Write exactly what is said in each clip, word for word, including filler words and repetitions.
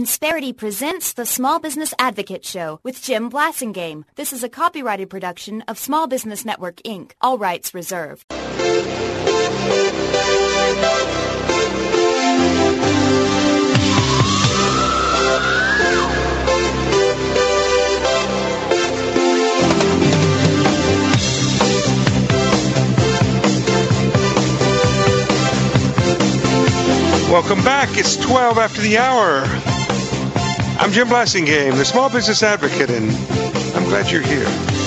Insperity presents the Small Business Advocate Show with Jim Blasingame. This is a copyrighted production of Small Business Network, Incorporated. All rights reserved. Welcome back. It's twelve after the hour. I'm Jim Blasingame, the Small Business Advocate, and I'm glad you're here.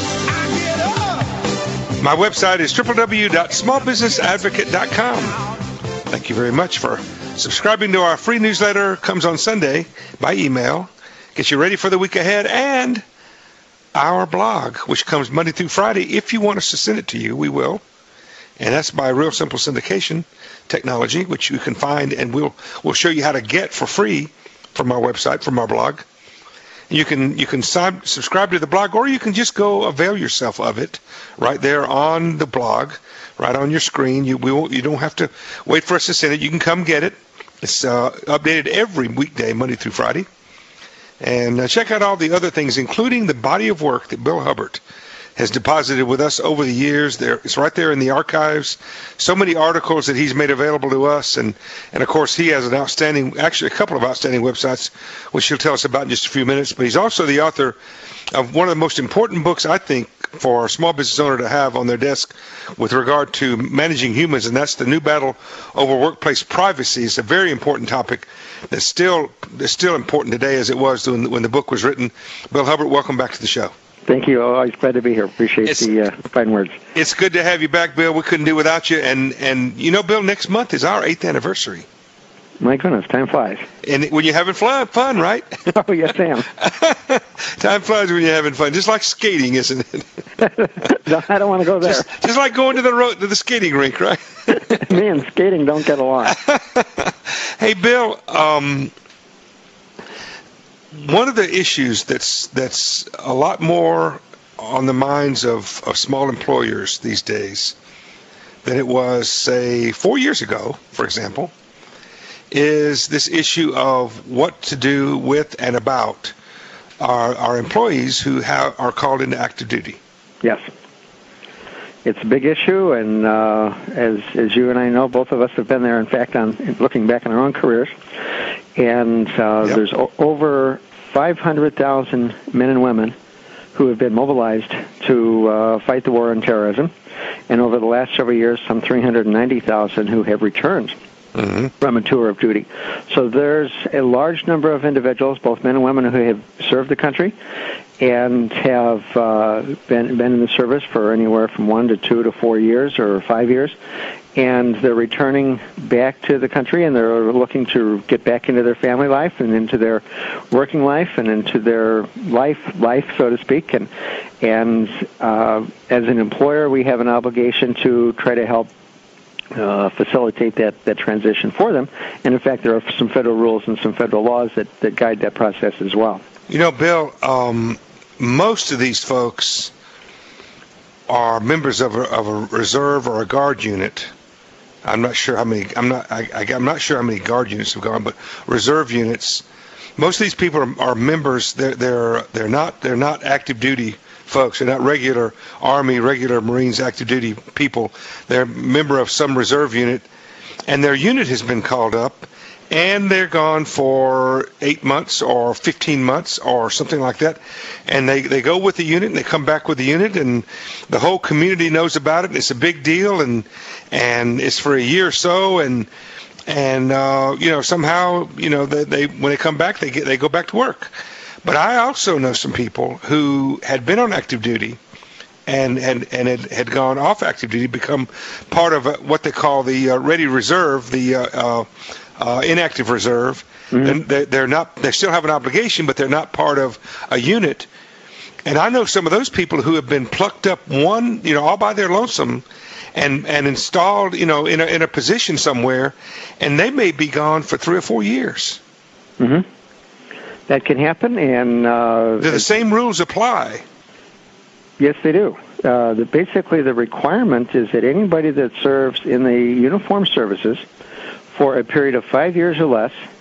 My website is w w w dot small business advocate dot com. Thank you very much for subscribing to our free newsletter. Comes on Sunday by email. Gets you ready for the week ahead. And our blog, which comes Monday through Friday. If you want us to send it to you, we will. And that's by Real Simple Syndication Technology, which you can find, and we'll we'll show you how to get for free from our website, from our blog. You can you can sub, subscribe to the blog, or you can just go avail yourself of it right there on the blog, right on your screen. You we won't, you don't have to wait for us to send it. You can come get it. It's uh, updated every weekday, Monday through Friday. And uh, check out all the other things, including the body of work that Bill Hubbard has deposited with us over the years. There, it's right there in the archives. So many articles that he's made available to us, and and of course he has an outstanding, actually a couple of outstanding websites, which he'll tell us about in just a few minutes. But he's also the author of one of the most important books, I think, for a small business owner to have on their desk with regard to managing humans, and that's The New Battle Over Workplace Privacy. It's a very important topic that's still that's still important today as it was when when the book was written. Bill Hubbard, welcome back to the show. Thank you. Always glad to be here. Appreciate it's, the uh, fine words. It's good to have you back, Bill. We couldn't do without you. And, and you know, Bill, next month is our eighth anniversary. My goodness, time flies. And when you're having fun, fun right? Oh, yes, I am. Time flies when you're having fun. Just like skating, isn't it? No, I don't want to go there. Just, just like going to the road, to the skating rink, right? Me and skating don't get along. Hey, Bill, um... one of the issues that's that's a lot more on the minds of, of small employers these days than it was, say, four years ago, for example, is this issue of what to do with and about our, our employees who have, are called into active duty. Yes. It's a big issue, and uh, as as you and I know, both of us have been there, in fact, on looking back on our own careers. And uh, yep. there's o- over five hundred thousand men and women who have been mobilized to uh, fight the war on terrorism. And over the last several years, some three hundred ninety thousand who have returned mm-hmm. from a tour of duty. So there's a large number of individuals, both men and women, who have served the country and have uh, been, been in the service for anywhere from one to two to four years or five years. And they're returning back to the country, and they're looking to get back into their family life and into their working life and into their life, life, so to speak. And and uh, as an employer, we have an obligation to try to help uh, facilitate that, that transition for them. And in fact, there are some federal rules and some federal laws that, that guide that process as well. You know, Bill, um, most of these folks are members of a, of a reserve or a guard unit. I'm not sure how many. I'm not. I, I, I'm not sure how many guard units have gone, but reserve units. Most of these people are, are members. They're they're they're not they're not active duty folks. They're not regular Army, regular Marines, active duty people. They're a member of some reserve unit, and their unit has been called up, and they're gone for eight months or fifteen months or something like that. And they, they go with the unit, and they come back with the unit, and the whole community knows about it, and it's a big deal, and and it's for a year or so, and and uh, you know, somehow, you know, they, they when they come back, they get they go back to work. But I also know some people who had been on active duty and and, and had, had gone off active duty, become part of a, what they call the uh, ready reserve, the uh, uh, uh, inactive reserve. Mm-hmm. And they, they're not. They still have an obligation, but they're not part of a unit. And I know some of those people who have been plucked up one, you know, all by their lonesome, and and installed, you know, in a in a position somewhere, and they may be gone for three or four years. Mm-hmm. That can happen, and uh, do the same rules apply? Yes, they do. Uh, the, basically, the requirement is that anybody that serves in the uniformed services for a period of five years or less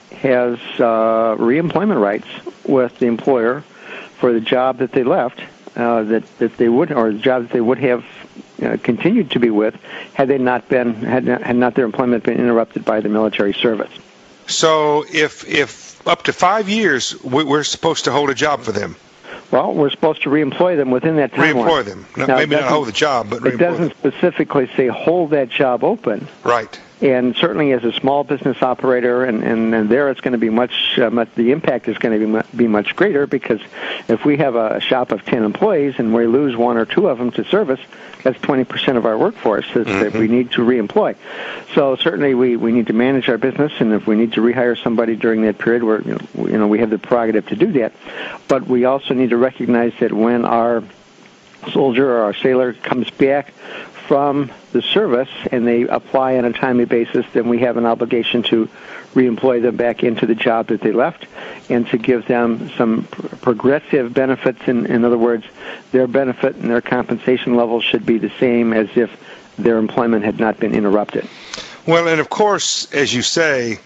has uh, reemployment rights with the employer for the job that they left, uh, that that they would, or the job that they would have uh, continued to be with, had they not been had not, had not their employment been interrupted by the military service. So, if if up to five years, we're supposed to hold a job for them. Well, we're supposed to reemploy them within that timeline. Reemploy them. No, now, maybe not hold the job, but reemploy it doesn't them. specifically say hold that job open. Right. And certainly as a small business operator, and, and, and there it's going to be much, uh, much, the impact is going to be, mu- be much greater, because if we have a shop of ten employees and we lose one or two of them to service, that's twenty percent of our workforce that, mm-hmm. that we need to reemploy. So certainly we, we need to manage our business, and if we need to rehire somebody during that period, we're, you know, you know, we have the prerogative to do that. But we also need to recognize that when our soldier or our sailor comes back from the service and they apply on a timely basis, then we have an obligation to reemploy them back into the job that they left, and to give them some progressive benefits. In, in other words, their benefit and their compensation levels should be the same as if their employment had not been interrupted. Well, and of course, as you say,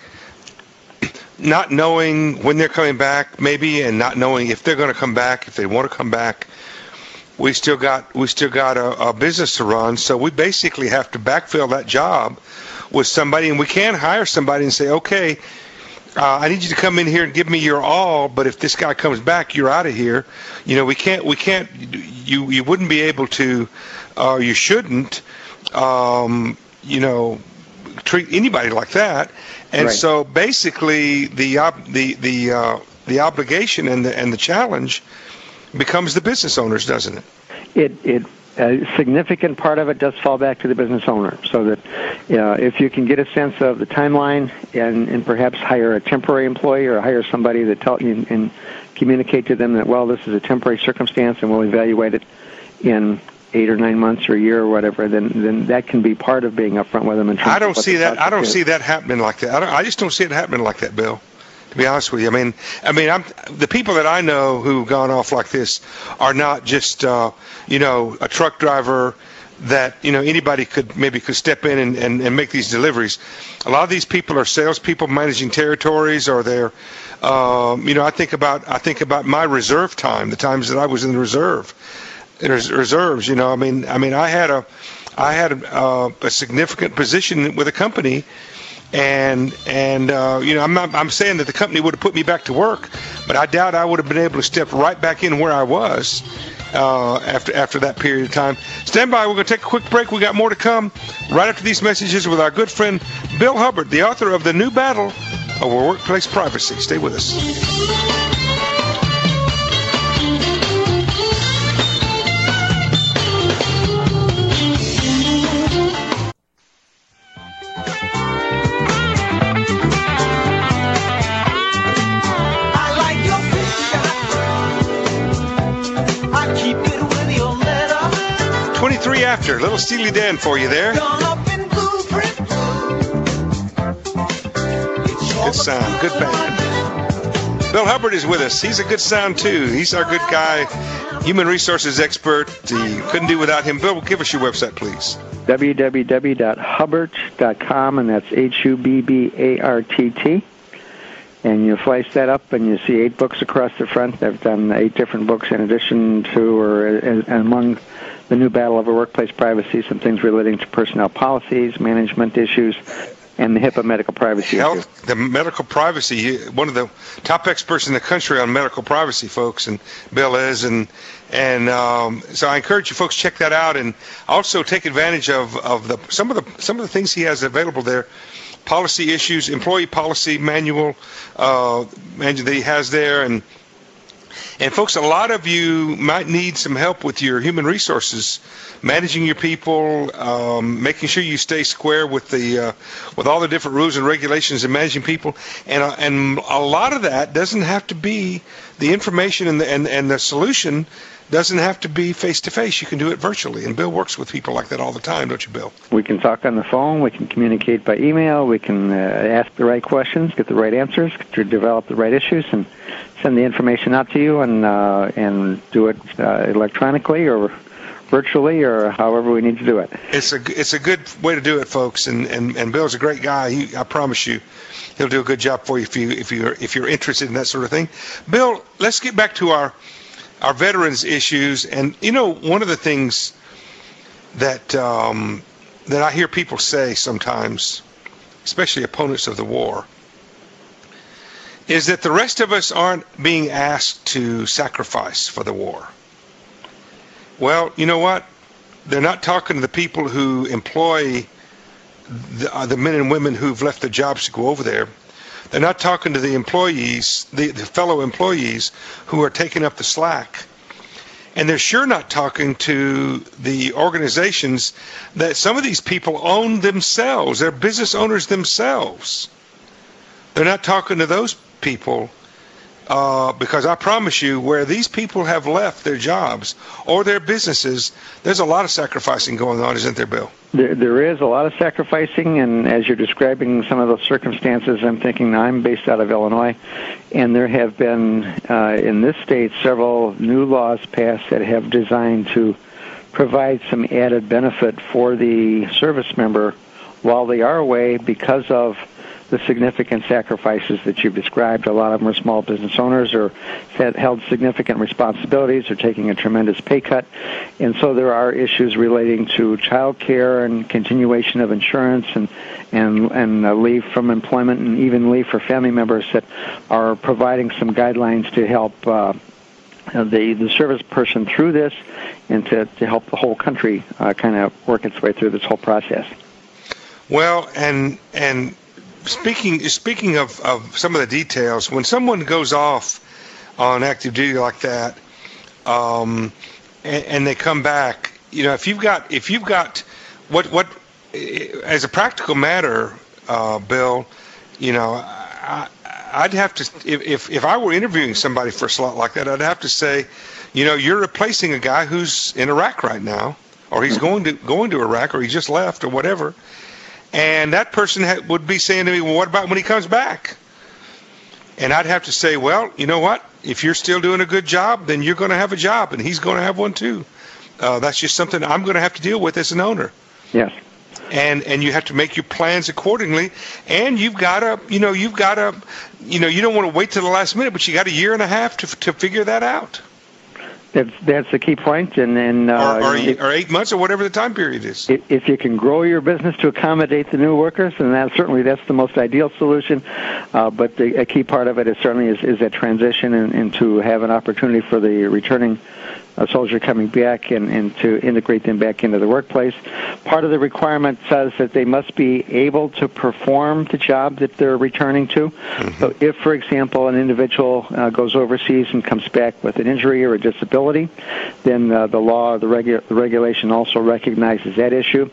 not knowing when they're coming back, maybe, and not knowing if they're going to come back, if they want to come back, we still got we still got a, a business to run. So we basically have to backfill that job with somebody, and we can hire somebody and say, okay, uh, I need you to come in here and give me your all, but if this guy comes back, you're out of here. You know, we can't we can't you you wouldn't be able to, or uh, you shouldn't, um, you know, treat anybody like that. And right. So basically, the ob- the the uh, the obligation and the and the challenge becomes the business owners, doesn't it? It it a significant part of it does fall back to the business owner, so that uh, if you can get a sense of the timeline and, and perhaps hire a temporary employee or hire somebody that tell you and communicate to them that, well, this is a temporary circumstance and we'll evaluate it in eight or nine months or a year or whatever, then then that can be part of being upfront with them. In terms I don't of what see the that. I don't is. see that happening like that. I, don't, I just don't see it happening like that, Bill. To be honest with you, I mean, I mean, I'm the people that I know who've gone off like this are not just, uh, you know, a truck driver that, you know, anybody could maybe could step in and, and, and make these deliveries. A lot of these people are salespeople managing territories, or they're, um, you know, I think about I think about my reserve time, the times that I was in the reserve, in res- reserves. You know, I mean, I mean, I had a, I had a, uh, a significant position with a company. And and uh, you know, I'm not I'm saying that the company would have put me back to work, but I doubt I would have been able to step right back in where I was uh, after after that period of time. Stand by. We're going to take a quick break. We got more to come right after these messages with our good friend Bill Hubbard, the author of The New Battle Over Workplace Privacy. Stay with us. twenty-three after, little Steely Dan for you there. Good sound, good band. Bill Hubbard is with us. He's a good sound too. He's our good guy, human resources expert. He couldn't do without him. Bill, give us your website, please. w w w dot hubbart dot com, and that's H U B B A R T T. And you slice that up, and you see eight books across the front. I've done eight different books in addition to, or among The New Battle Over Workplace Privacy, some things relating to personnel policies, management issues, and the HIPAA medical privacy Health, issue. The medical privacy, one of the top experts in the country on medical privacy, folks, and Bill is. And and um, so I encourage you folks check that out, and also take advantage of, of the some of the some of the things he has available there. Policy issues, employee policy manual uh, manual that he has there, and and folks, a lot of you might need some help with your human resources, managing your people, um, making sure you stay square with the uh, with all the different rules and regulations and managing people, and uh, and a lot of that doesn't have to be the information and the and, and the solution doesn't have to be face-to-face. You can do it virtually, and Bill works with people like that all the time, don't you, Bill? We can talk on the phone. We can communicate by email. We can uh, ask the right questions, get the right answers, to develop the right issues, and send the information out to you, and uh, and do it uh, electronically or virtually, or however we need to do it. It's a it's a good way to do it, folks. And and, and Bill's a great guy. He, I promise you. he'll do a good job for you if you if you're if you're interested in that sort of thing. Bill, let's get back to our our veterans issues. And you know, one of the things that um, that I hear people say sometimes, especially opponents of the war, is that the rest of us aren't being asked to sacrifice for the war. Well, you know what? They're not talking to the people who employ the, uh, the men and women who've left their jobs to go over there. They're not talking to the employees, the, the fellow employees who are taking up the slack. And they're sure not talking to the organizations that some of these people own themselves. They're business owners themselves. They're not talking to those people uh, because I promise you, where these people have left their jobs or their businesses, there's a lot of sacrificing going on, isn't there, Bill? There, there is a lot of sacrificing, and as you're describing some of those circumstances, I'm thinking I'm based out of Illinois, and there have been, uh, in this state, several new laws passed that have designed to provide some added benefit for the service member while they are away because of the significant sacrifices that you've described. A lot of them are small business owners or held significant responsibilities or taking a tremendous pay cut. And so there are issues relating to child care and continuation of insurance and, and, and uh, leave from employment and even leave for family members that are providing some guidelines to help uh, the, the service person through this and to, to help the whole country uh, kind of work its way through this whole process. Well, and and Speaking speaking of, of some of the details, when someone goes off on active duty like that, um, and, and they come back, you know, if you've got if you've got what what as a practical matter, uh, Bill, you know, I, I'd have to if if I were interviewing somebody for a slot like that, I'd have to say, you know, you're replacing a guy who's in Iraq right now, or he's going to going to Iraq, or he just left, or whatever. And that person ha- would be saying to me, well, what about when he comes back? And I'd have to say, well, you know what? If you're still doing a good job, then you're going to have a job, and he's going to have one too. Uh, that's just something I'm going to have to deal with as an owner. Yes. And and you have to make your plans accordingly. And you've got to, you know, you've got to, you know, you don't want to wait till the last minute, but you got a year and a half to to figure that out. That's that's the key point, and and uh, or, or, it, or eight months or whatever the time period is. If you can grow your business to accommodate the new workers, then that certainly that's the most ideal solution. Uh, but the, a key part of it is certainly is, is that transition and, and to have an opportunity for the returning uh, soldier coming back and, and to integrate them back into the workplace. Part of the requirement says that they must be able to perform the job that they're returning to. Mm-hmm. So if, for example, an individual uh, goes overseas and comes back with an injury or a disability, then uh, the law, the, regu- the regulation also recognizes that issue.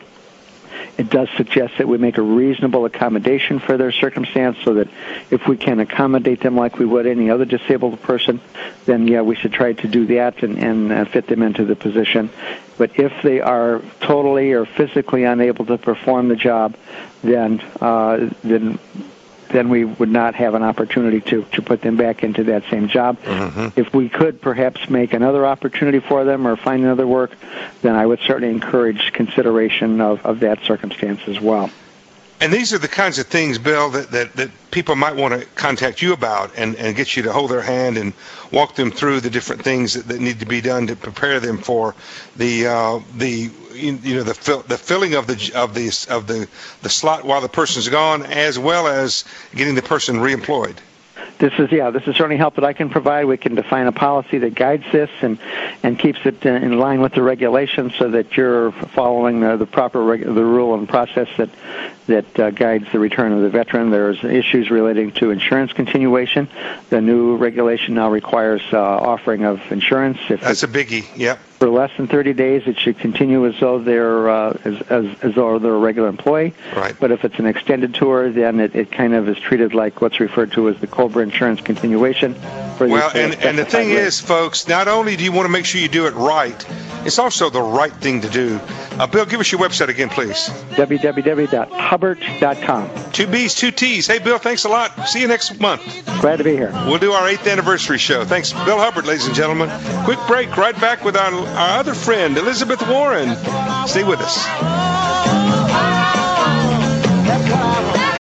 It does suggest that we make a reasonable accommodation for their circumstance so that if we can accommodate them like we would any other disabled person, then, yeah, we should try to do that and, and uh, fit them into the position. But if they are totally or physically unable to perform the job, then uh, then then we would not have an opportunity to, to put them back into that same job. Mm-hmm. If we could perhaps make another opportunity for them or find another work, then I would certainly encourage consideration of, of that circumstance as well. And these are the kinds of things, Bill, that, that, that people might want to contact you about and, and get you to hold their hand and walk them through the different things that, that need to be done to prepare them for the uh, the you know the fill, the filling of the of the of the the slot while the person's gone, as well as getting the person reemployed. This is yeah. This is certainly help that I can provide. We can define a policy that guides this and and keeps it in line with the regulations, so that you're following the, the proper reg- the rule and process that that uh, guides the return of the veteran. There's issues relating to insurance continuation. The new regulation now requires uh, offering of insurance. If That's a biggie. Yep. For less than thirty days, it should continue as though they're uh, as, as as though they're a regular employee. Right. But if it's an extended tour, then it, it kind of is treated like what's referred to as the COBRA insurance continuation. For well, and, and the thing rate. is, folks, not only do you want to make sure you do it right, it's also the right thing to do. Uh, Bill, give us your website again, please. w w w dot hubbert dot com. Two B's, two T's. Hey, Bill, thanks a lot. See you next month. Glad to be here. We'll do our eighth anniversary show. Thanks, Bill Hubbert, ladies and gentlemen. Quick break, right back with our, our other friend, Elizabeth Warren. Stay with us.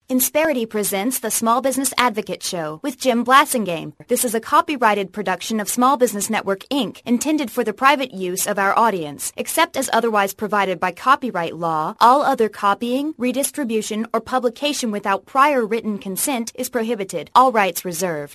Insperity presents the Small Business Advocate Show with Jim Blasingame. This is a copyrighted production of Small Business Network, Incorporated, intended for the private use of our audience. Except as otherwise provided by copyright law, all other copying, redistribution, or publication without prior written consent is prohibited. All rights reserved.